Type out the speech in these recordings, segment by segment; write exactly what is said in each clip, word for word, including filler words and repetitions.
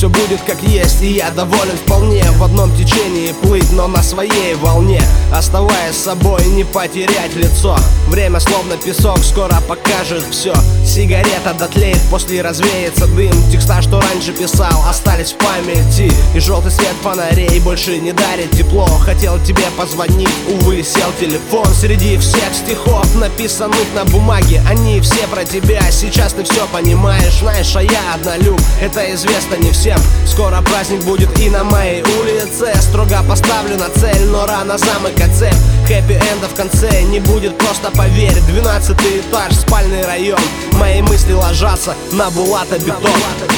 все будет как есть, и я доволен вполне. В одном течении плыть, но на своей волне, оставаясь собой, не потерять лицо. Время словно песок, скоро покажет все. Сигарета дотлеет, после развеется дым. Текста, что раньше писал, остались в памяти. И желтый свет фонарей больше не дарит тепло. Хотел тебе позвонить, увы, сел телефон. Среди всех стихов, написанных на бумаге, они все про тебя, сейчас ты все понимаешь. Знаешь, а я однолюб, это известно не всем. Скоро праздник будет и на моей улице. Строго поставлю на цель, но рано замыкать цепь. Хэппи-энда в конце не будет, просто поверь. Двенадцатый этаж, спальный район. Мои мысли ложатся на булата-бетон.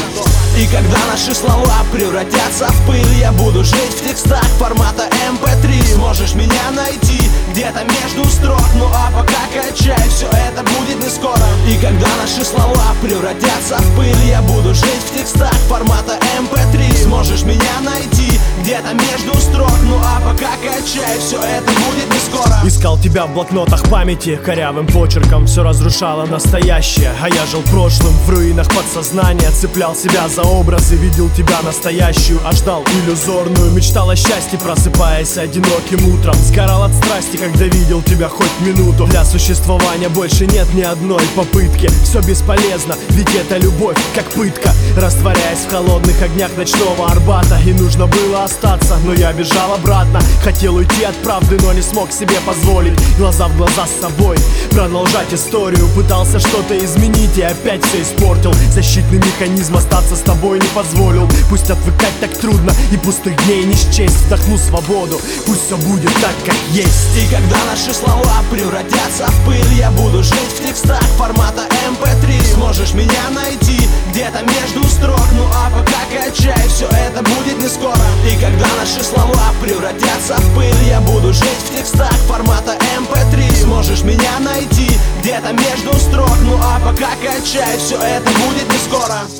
И когда наши слова превратятся в пыль, я буду жить в текстах формата эм пэ три. Сможешь меня найти где-то между строк, ну а пока качай, все это будет не скоро. И когда наши слова превратятся в пыль, я буду жить в текстах формата эм пэ три. Сможешь меня найти где-то между строк, ну а пока качай, все это будет не скоро. Искал тебя в блокнотах памяти, корявым почерком все разрушало настоящее. А я жил прошлым в руинах подсознания, цеплял себя за образы, видел тебя настоящую, а ждал иллюзорную. Мечтал о счастье, просыпаясь одиноким утром. Сгорал от страсти, когда видел тебя хоть минуту. Для существования больше нет ни одной попытки. Все бесполезно, ведь это любовь, как пытка. Растворяясь в холодных огнях ночного Арбата. И нужно было остаться, но я бежал обратно. Хотел уйти от правды, но не смог себе позволить. Глаза в глаза с собой, продолжать историю. Пытался что-то изменить и опять все испортил. Защитный механизм остаться с тобой не позволил. Пусть отвыкать так трудно и пустых дней не счесть. Вдохну свободу, пусть все будет так, как есть. И когда наши слова превратятся в пыль, я буду жить в текстах формата эм пэ три. Сможешь меня найти где-то между строк, ну а пока качай, все это будет не скоро. И когда наши слова превратятся в пыль, я буду жить в текстах формата эм пэ три. Сможешь меня найти где-то между строк, ну а пока качай, все это будет не скоро.